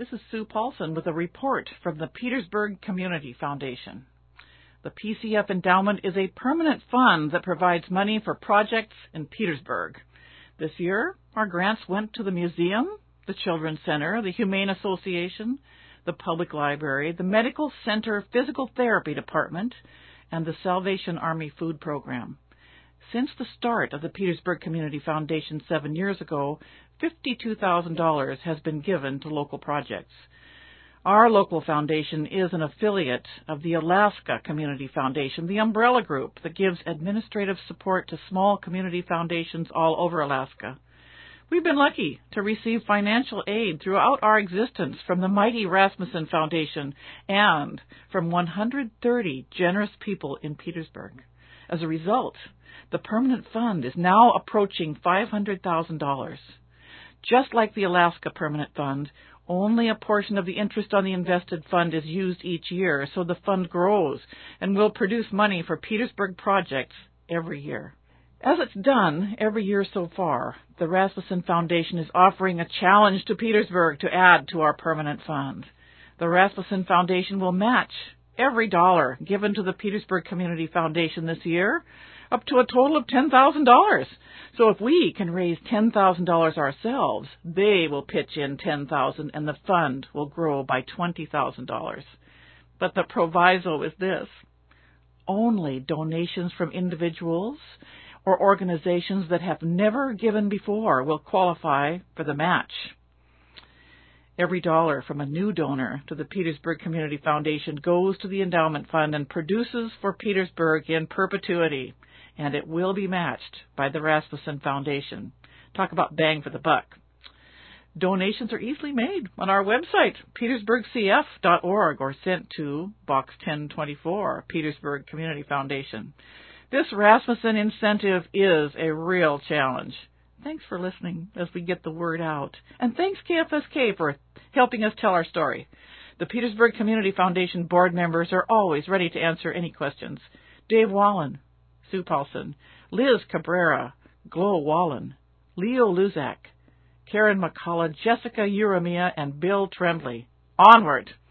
This is Sue Paulson with a report from the Petersburg Community Foundation. The PCF Endowment is a permanent fund that provides money for projects in Petersburg. This year, our grants went to the museum, the Children's Center, the Humane Association, the Public Library, the Medical Center Physical Therapy Department, and the Salvation Army Food Program. Since the start of the Petersburg Community Foundation 7 years ago, $52,000 has been given to local projects. Our local foundation is an affiliate of the Alaska Community Foundation, the umbrella group that gives administrative support to small community foundations all over Alaska. We've been lucky to receive financial aid throughout our existence from the mighty Rasmussen Foundation and from 130 generous people in Petersburg. As a result, the permanent fund is now approaching $500,000. Just like the Alaska Permanent Fund, only a portion of the interest on the invested fund is used each year, so the fund grows and will produce money for Petersburg projects every year. As it's done every year so far, the Rasmussen Foundation is offering a challenge to Petersburg to add to our permanent fund. The Rasmussen Foundation will match every dollar given to the Petersburg Community Foundation this year, up to a total of $10,000. So if we can raise $10,000 ourselves, they will pitch in $10,000 and the fund will grow by $20,000. But the proviso is this: only donations from individuals or organizations that have never given before will qualify for the match. Every dollar from a new donor to the Petersburg Community Foundation goes to the endowment fund and produces for Petersburg in perpetuity, and it will be matched by the Rasmussen Foundation. Talk about bang for the buck. Donations are easily made on our website, petersburgcf.org, or sent to Box 1024, Petersburg Community Foundation. This Rasmussen incentive is a real challenge. Thanks for listening as we get the word out. And thanks KFSK for helping us tell our story. The Petersburg Community Foundation board members are always ready to answer any questions. Dave Wallen, Sue Paulson, Liz Cabrera, Glo Wallen, Leo Luzak, Karen McCullough, Jessica Uremia, and Bill Tremblay. Onward!